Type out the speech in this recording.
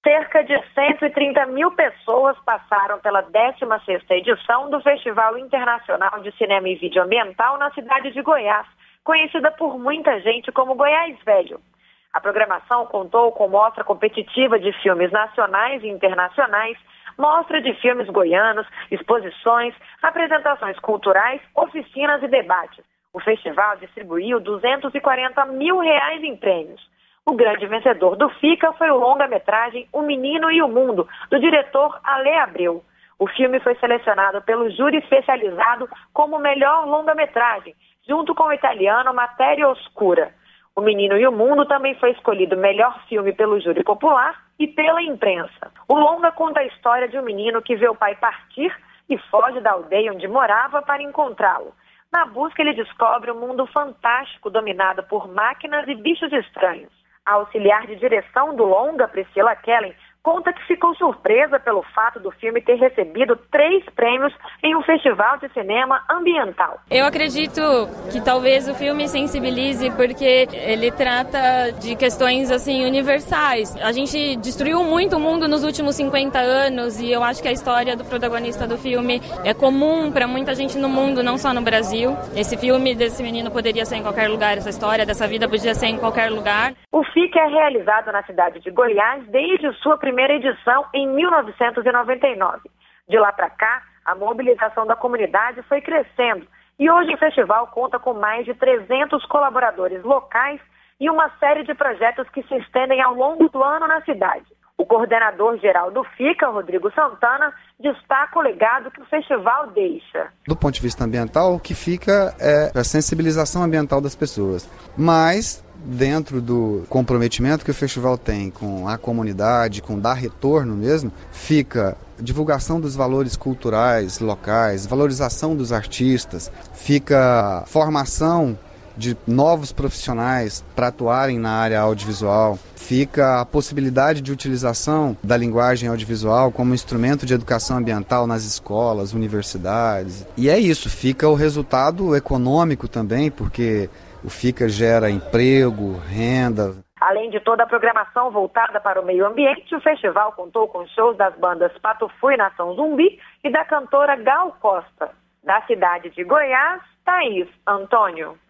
Cerca de 130 mil pessoas passaram pela 16ª edição do Festival Internacional de Cinema e Vídeo Ambiental na cidade de Goiás, conhecida por muita gente como Goiás Velho. A programação contou com mostra competitiva de filmes nacionais e internacionais, mostra de filmes goianos, exposições, apresentações culturais, oficinas e debates. O festival distribuiu R$240 mil em prêmios. O grande vencedor do FICA foi o longa-metragem O Menino e o Mundo, do diretor Ale Abreu. O filme foi selecionado pelo júri especializado como melhor longa-metragem, junto com o italiano Matéria Oscura. O Menino e o Mundo também foi escolhido melhor filme pelo júri popular e pela imprensa. O longa conta a história de um menino que vê o pai partir e foge da aldeia onde morava para encontrá-lo. Na busca, ele descobre um mundo fantástico dominado por máquinas e bichos estranhos. A auxiliar de direção do longa, Priscila Kellen, conta que ficou surpresa pelo fato do filme ter recebido 3 prêmios em um festival de cinema ambiental. Eu acredito que talvez o filme sensibilize porque ele trata de questões assim universais. A gente destruiu muito o mundo nos últimos 50 anos e eu acho que a história do protagonista do filme é comum para muita gente no mundo, não só no Brasil. Esse filme desse menino poderia ser em qualquer lugar, essa história dessa vida podia ser em qualquer lugar. O FICA é realizado na cidade de Goiás desde sua primeira edição em 1999. De lá para cá, a mobilização da comunidade foi crescendo e hoje o festival conta com mais de 300 colaboradores locais e uma série de projetos que se estendem ao longo do ano na cidade. O coordenador geral do FICA, Rodrigo Santana, destaca o legado que o festival deixa. Do ponto de vista ambiental, o que fica é a sensibilização ambiental das pessoas. Mas dentro do comprometimento que o festival tem com a comunidade, com dar retorno mesmo, fica divulgação dos valores culturais locais, valorização dos artistas, fica formação de novos profissionais para atuarem na área audiovisual, fica a possibilidade de utilização da linguagem audiovisual como instrumento de educação ambiental nas escolas, universidades. E é isso, fica o resultado econômico também, porque o FICA gera emprego, renda. Além de toda a programação voltada para o meio ambiente, o festival contou com shows das bandas Pato Fu e Nação Zumbi e da cantora Gal Costa. Da cidade de Goiás, Thaís Antônio.